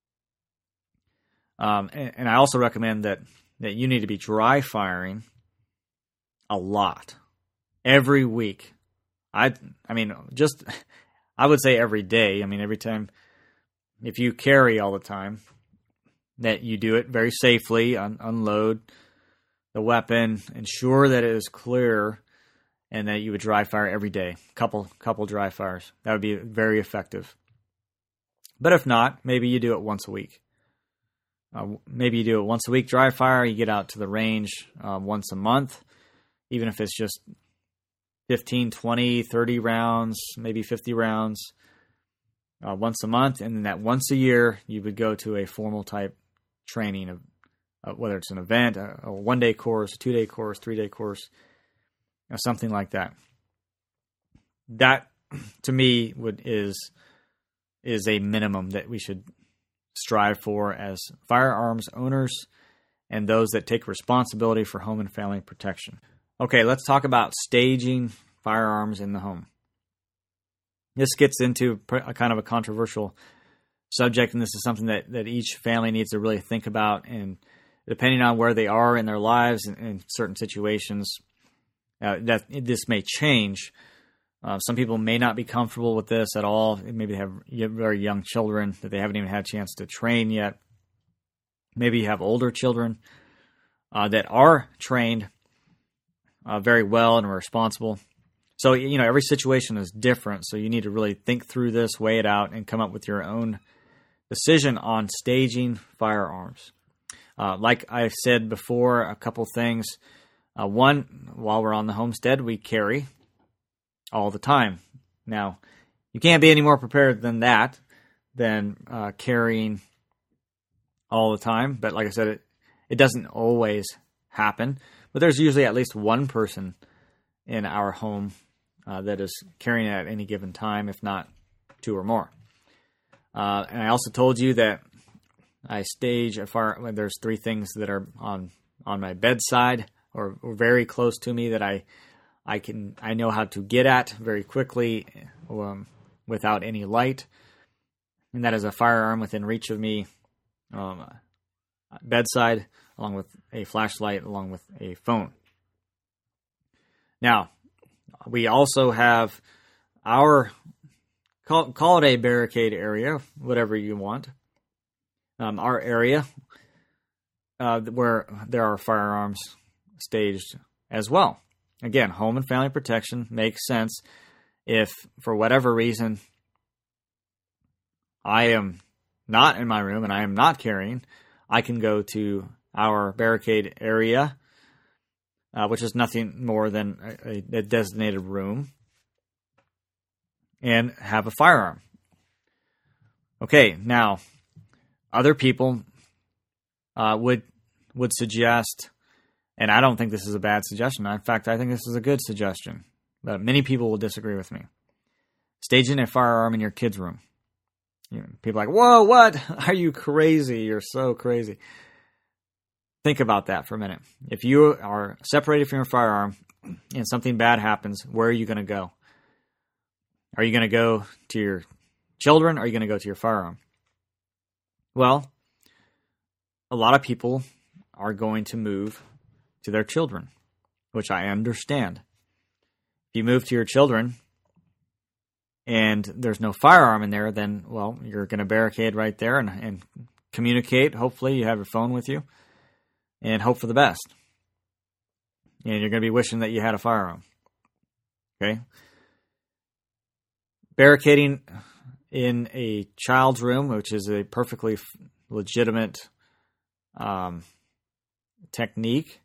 Um, and, and I also recommend that, that you need to be dry firing a lot every week. I I mean, just, I would say every day. I mean, every time, if you carry all the time, that you do it very safely, un- unload the weapon, ensure that it is clear, and that you would dry fire every day. Couple, couple dry fires. That would be very effective. But if not, maybe you do it once a week. Uh, maybe you do it once a week, dry fire. You get out to the range uh, once a month, even if it's just fifteen, twenty, thirty rounds, maybe fifty rounds uh, once a month. And then that once a year, you would go to a formal type training, of uh, whether it's an event, a, a one-day course, a two-day course, three-day course, or something like that. That, to me, would is is a minimum that we should strive for as firearms owners and those that take responsibility for home and family protection. Okay, let's talk about staging firearms in the home. This gets into a kind of a controversial subject, and this is something that, that each family needs to really think about, and depending on where they are in their lives and in certain situations, uh, that this may change. Uh, some people may not be comfortable with this at all. Maybe they have very young children that they haven't even had a chance to train yet. Maybe you have older children uh, that are trained uh, very well and are responsible. So, you know, every situation is different. So you need to really think through this, weigh it out, and come up with your own decision on staging firearms. Uh, like I said before, a couple things. Uh, one, while we're on the homestead, we carry all the time. Now, you can't be any more prepared than that, than uh, carrying all the time. But like I said, it, it doesn't always happen. But there's usually at least one person in our home uh, that is carrying it at any given time, if not two or more. Uh, and I also told you that I stage a fire. Well, there's three things that are on on my bedside or, or very close to me that I I can I know how to get at very quickly um, without any light, and that is a firearm within reach of me, um, bedside, along with a flashlight, along with a phone. Now, we also have our call, call it a barricade area, whatever you want. Um, our area uh, where there are firearms staged as well. Again, home and family protection makes sense if, for whatever reason, I am not in my room and I am not carrying. I can go to our barricade area uh, which is nothing more than a, a designated room, and have a firearm. Okay, now, other people uh, would would suggest, and I don't think this is a bad suggestion. In fact, I think this is a good suggestion, but many people will disagree with me. Staging a firearm in your kid's room. You know, people are like, whoa, what? Are you crazy? You're so crazy. Think about that for a minute. If you are separated from your firearm and something bad happens, where are you going to go? Are you going to go to your children, or are you going to go to your firearm? Well, a lot of people are going to move to their children, which I understand. If you move to your children and there's no firearm in there, then, well, you're going to barricade right there and, and communicate. Hopefully you have your phone with you and hope for the best. And you're going to be wishing that you had a firearm. Okay? Barricading in a child's room, which is a perfectly f- legitimate um, technique,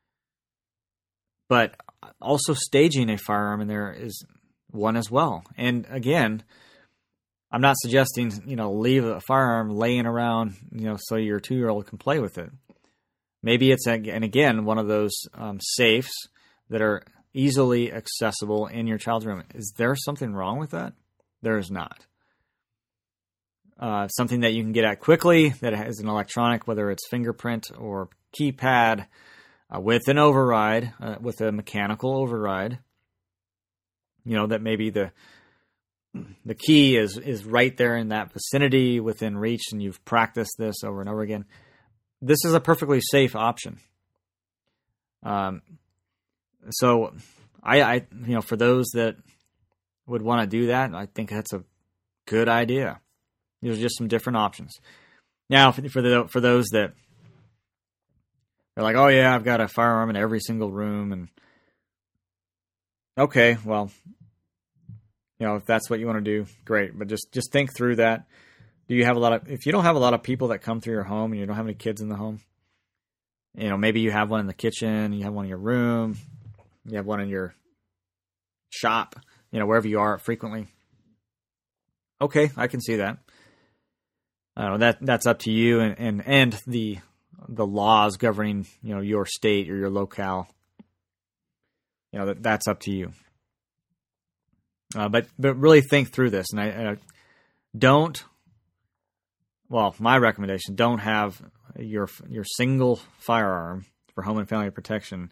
but also staging a firearm in there is one as well. And again, I'm not suggesting, you know, leave a firearm laying around, you know, so your two-year-old can play with it. Maybe it's, and again, one of those um, safes that are easily accessible in your child's room. Is there something wrong with that? There is not. Uh, something that you can get at quickly, that has an electronic, whether it's fingerprint or keypad, uh, with an override, uh, with a mechanical override. You know, that maybe the the key is, is right there in that vicinity, within reach, and you've practiced this over and over again. This is a perfectly safe option. Um, so I, I, you know, for those that would want to do that, I think that's a good idea. There's just some different options. Now, for the for those that they're like, oh yeah, I've got a firearm in every single room, and okay, well, you know, if that's what you want to do, great. But just just think through that. Do you have a lot of? If you don't have a lot of people that come through your home, and you don't have any kids in the home, you know, maybe you have one in the kitchen, you have one in your room, you have one in your shop, you know, wherever you are frequently. Okay, I can see that. Uh, that that's up to you, and, and, and the the laws governing, you know, your state or your locale. You know, that that's up to you. Uh, but but really think through this, and I, I don't. Well, my recommendation: don't have your your single firearm for home and family protection.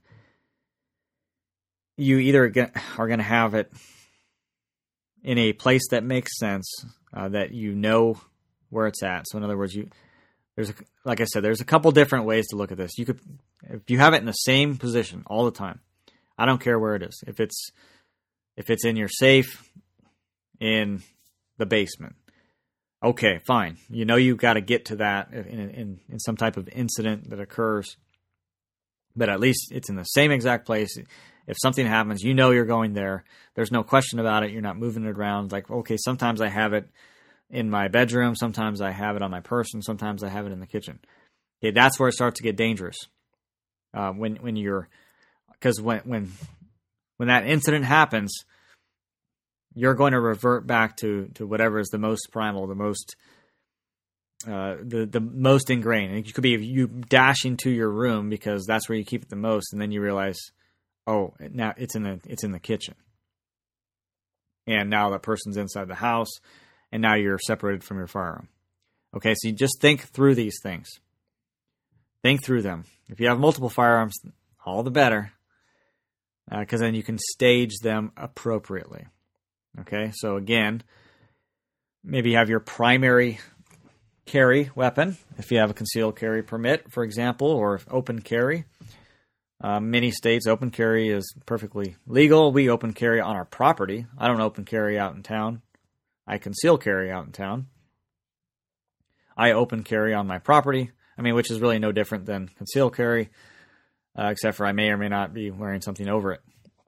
You either get, are going to have it in a place that makes sense, uh, that you know where it's at. So in other words, you there's a, like I said, there's a couple different ways to look at this. You could, if you have it in the same position all the time, I don't care where it is. If it's if it's in your safe, in the basement, okay, fine. You know you've got to get to that in, in in some type of incident that occurs, but at least it's in the same exact place. If something happens, you know you're going there. There's no question about it. You're not moving it around. Like, okay, sometimes I have it in my bedroom. Sometimes I have it on my person. Sometimes I have it in the kitchen. Okay, that's where it starts to get dangerous. Uh, when when you're, because when when when that incident happens, you're going to revert back to, to whatever is the most primal, the most uh, the the most ingrained. It could be you dashing to your room because that's where you keep it the most, and then you realize, oh, now it's in the it's in the kitchen, and now that person's inside the house, and now you're separated from your firearm. Okay, so you just think through these things. Think through them. If you have multiple firearms, all the better, because uh, then you can stage them appropriately. Okay, so again, maybe you have your primary carry weapon, if you have a concealed carry permit, for example, or open carry. Uh, many states, open carry is perfectly legal. We open carry on our property. I don't open carry out in town. I conceal carry out in town. I open carry on my property. I mean, which is really no different than conceal carry, uh, except for I may or may not be wearing something over it.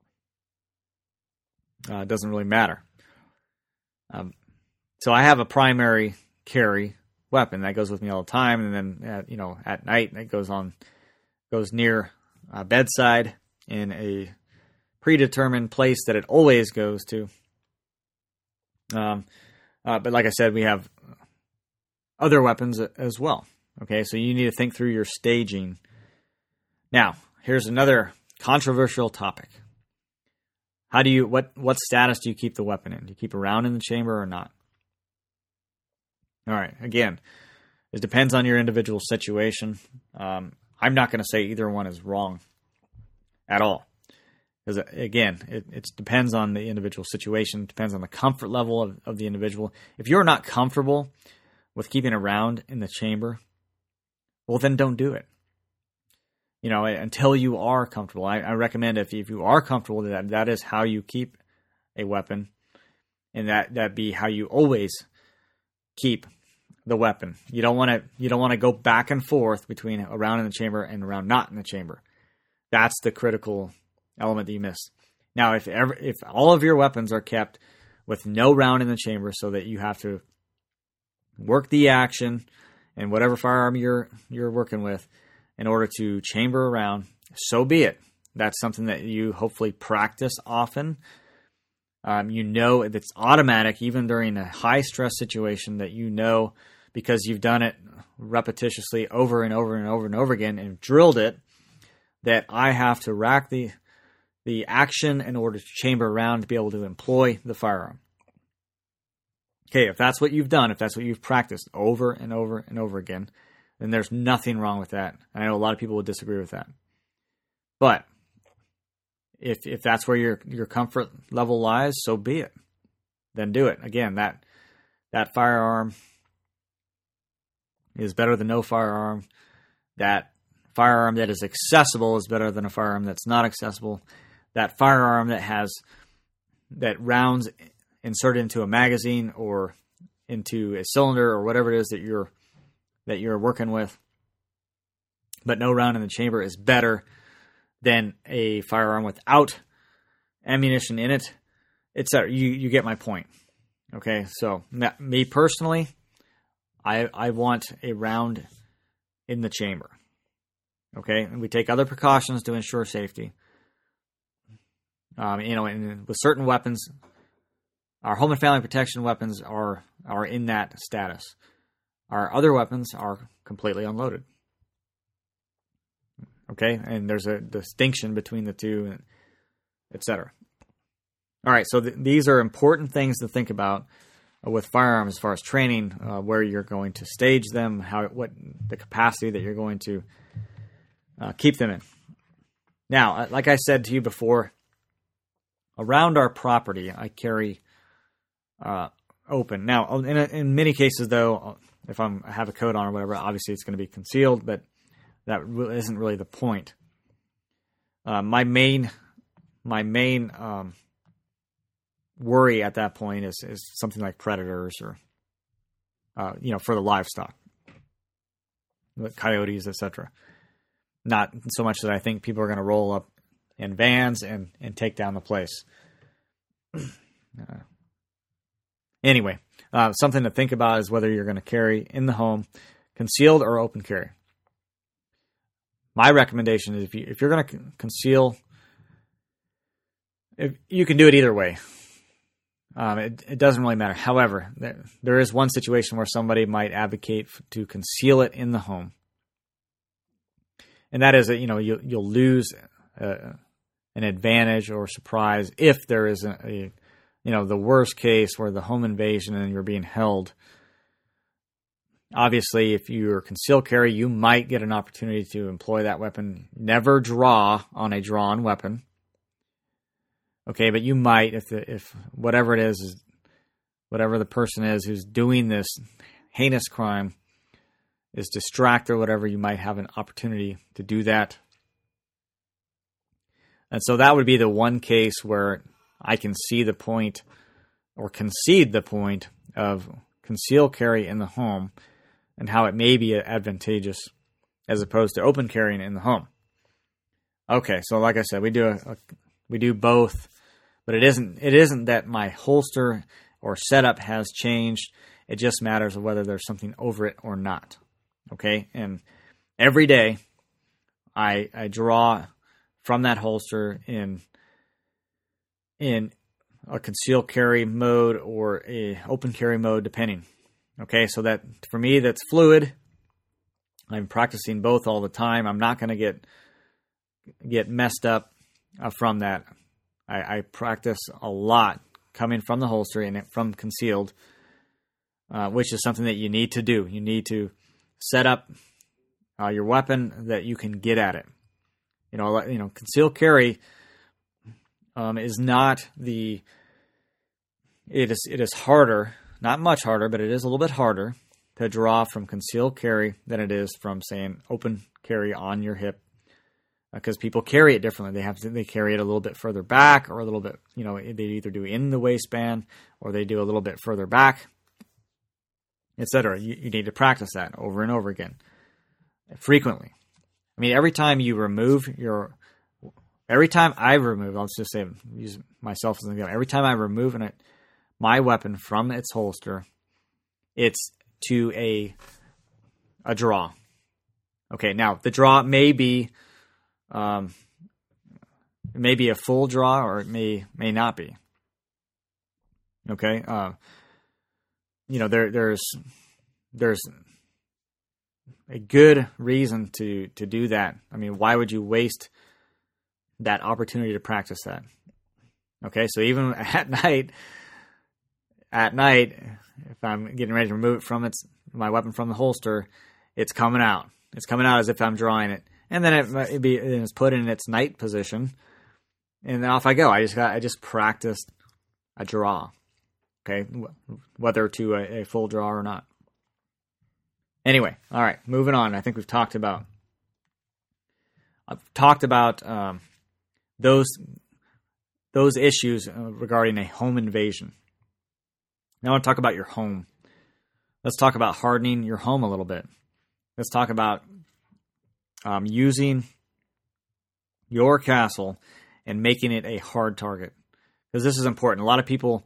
Uh, it doesn't really matter. Um, so I have a primary carry weapon that goes with me all the time, and then at, you know at night it goes on, goes near uh, bedside, in a predetermined place that it always goes to. Um, uh, but like I said, we have other weapons as well. Okay, so you need to think through your staging. Now, here's another controversial topic. How do you what what status do you keep the weapon in? Do you keep a round in the chamber or not? All right, again, it depends on your individual situation. Um, I'm not going to say either one is wrong at all. Because, again, it, it depends on the individual situation. It depends on the comfort level of, of the individual. If you're not comfortable with keeping a round in the chamber, well, then don't do it. You know, until you are comfortable. I, I recommend if, if you are comfortable, that that is how you keep a weapon. And that, that be how you always keep the weapon. You don't want to you don't want to go back and forth between a round in the chamber and a round not in the chamber. That's the critical element that you miss. Now, if ever, if all of your weapons are kept with no round in the chamber, so that you have to work the action and whatever firearm you're you're working with in order to chamber around, so be it. That's something that you hopefully practice often. Um, you know it's automatic, even during a high stress situation, that you know, because you've done it repetitiously over and over and over and over again and drilled it, that I have to rack the the action in order to chamber around to be able to employ the firearm. Okay, if that's what you've done, if that's what you've practiced over and over and over again, then there's nothing wrong with that. I know a lot of people would disagree with that. But if if that's where your your comfort level lies, so be it. Then do it. Again, that that firearm is better than no firearm. That firearm that is accessible is better than a firearm that's not accessible. That firearm that has that rounds inserted into a magazine or into a cylinder or whatever it is that you're that you're working with, but no round in the chamber, is better than a firearm without ammunition in it. It's a, you you get my point. Okay, so me personally, I I want a round in the chamber. Okay, and we take other precautions to ensure safety. Um, you know, and with certain weapons, our home and family protection weapons are are in that status. Our other weapons are completely unloaded. Okay, and there's a distinction between the two, et cetera. All right, so th- these are important things to think about with firearms as far as training, uh, where you're going to stage them, how what the capacity that you're going to uh, keep them in. Now, like I said to you before, around our property, I carry uh, open. Now, in, a, in many cases, though, if I'm, I have a coat on or whatever, obviously it's going to be concealed, but that isn't really the point. Uh, my main, my main um, worry at that point is, is something like predators or, uh, you know, for the livestock, coyotes, et cetera. Not so much that I think people are going to roll up in vans and, and take down the place. uh, anyway, uh, something to think about is whether you're going to carry in the home, concealed or open carry. My recommendation is if, you, if you're going to conceal, if, you can do it either way. Um, it, it doesn't really matter. However, there, there is one situation where somebody might advocate f- to conceal it in the home. And that is that, you know, you, you'll lose uh, an advantage or surprise if there is a, a, you know, the worst case where the home invasion and you're being held. Obviously, if you're concealed carry, you might get an opportunity to employ that weapon. Never draw on a drawn weapon. Okay, but you might, if the, if whatever it is, is, whatever the person is who's doing this heinous crime is distracted or whatever, you might have an opportunity to do that. And so that would be the one case where I can see the point or concede the point of concealed carry in the home and how it may be advantageous as opposed to open carrying in the home. Okay, so like I said, we do a, a we do both, but it isn't it isn't that my holster or setup has changed. It just matters of whether there's something over it or not. Okay, and every day I I draw from that holster in in a concealed carry mode or a open carry mode, depending. Okay, so that for me, that's fluid. I'm practicing both all the time. I'm not going to get get messed up uh, from that. I, I practice a lot coming from the holster and from concealed, uh, which is something that you need to do. You need to set up uh, your weapon that you can get at it. You know, you know, concealed carry um, is not the. It is it is harder, not much harder, but it is a little bit harder to draw from concealed carry than it is from, say, an open carry on your hip, because uh, people carry it differently. They have to, they carry it a little bit further back, or a little bit, you know, they either do in the waistband or they do a little bit further back, et cetera. You, you need to practice that over and over again, frequently. I mean, every time you remove your, every time I remove, let's just say, use myself as an example. Every time I remove an, my weapon from its holster, it's to a a draw. Okay, now the draw may be um, it may be a full draw, or it may may not be. Okay, uh, you know there there's there's a good reason to to do that. I mean, why would you waste that opportunity to practice that? Okay, so even at night, at night. If I'm getting ready to remove it from its my weapon from the holster, it's coming out. It's coming out as if I'm drawing it, and then it, it be it's put in its night position, and then off I go. I just got I just practiced a draw, okay, whether to a, a full draw or not. Anyway, all right, moving on. I think we've talked about I've talked about um, those those issues regarding a home invasion. Now I want to talk about your home. Let's talk about hardening your home a little bit. Let's talk about um, using your castle and making it a hard target, because this is important. A lot of people,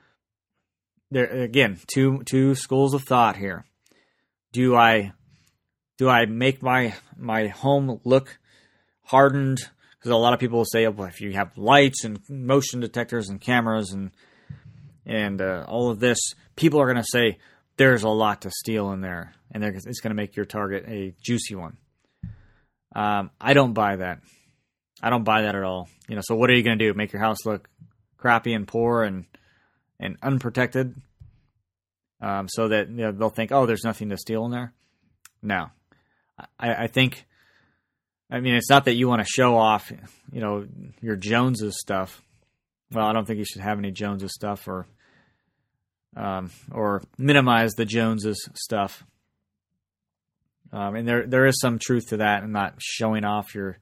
there again, two two schools of thought here. Do I do I make my my home look hardened? Because a lot of people will say, well, if you have lights and motion detectors and cameras and And uh, all of this, people are going to say there's a lot to steal in there, and it's going to make your target a juicy one. Um, I don't buy that. I don't buy that at all. You know, so what are you going to do? Make your house look crappy and poor and and unprotected, um, so that, you know, they'll think, oh, there's nothing to steal in there? No, I, I think. I mean, it's not that you want to show off, you know, your Joneses stuff. Well, I don't think you should have any Joneses stuff, or um, or minimize the Joneses stuff. Um, and there there is some truth to that, and not showing off your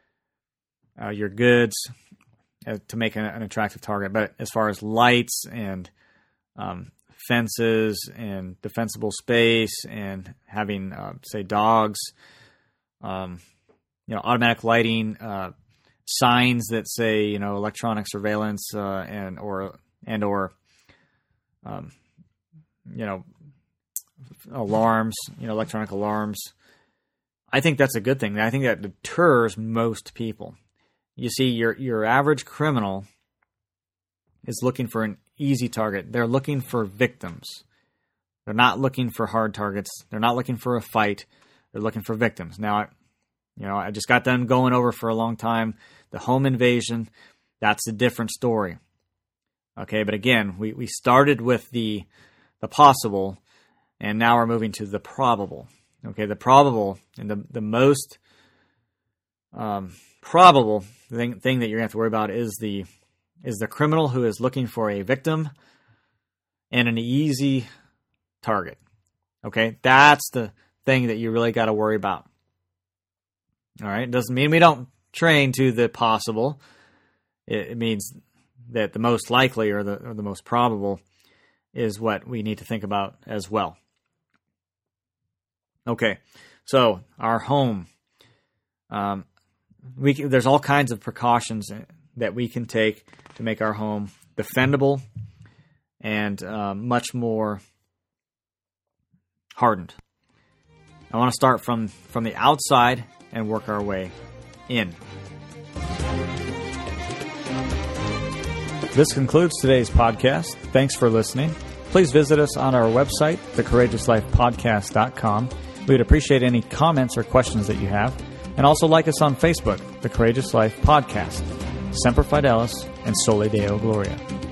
uh, your goods uh, to make an, an attractive target. But as far as lights and um, fences and defensible space and having, uh, say, dogs, um, you know, automatic lighting. Uh, signs that say, you know, electronic surveillance, uh, and or and or um, you know, alarms, you know, electronic alarms. I think that's a good thing. I think that deters most people. You see, your your average criminal is looking for an easy target. They're looking for victims. They're not looking for hard targets. They're not looking for a fight. They're looking for victims. Now, you know, I just got done going over for a long time the home invasion. That's a different story. Okay, but again, we, we started with the the possible, and now we're moving to the probable. Okay, the probable, and the, the most um, probable thing, thing that you're going to have to worry about is the is the criminal who is looking for a victim and an easy target. Okay, that's the thing that you really got to worry about. All right, it doesn't mean we don't train to the possible. It, it means that the most likely or the or the most probable is what we need to think about as well. Okay, so our home. Um, we can, there's all kinds of precautions that we can take to make our home defendable and uh, much more hardened. I want to start from, from the outside and work our way in. This concludes today's podcast. Thanks for listening. Please visit us on our website, the courageous life podcast dot com. We would appreciate any comments or questions that you have. And also like us on Facebook, The Courageous Life Podcast. Semper Fidelis and Soli Deo Gloria.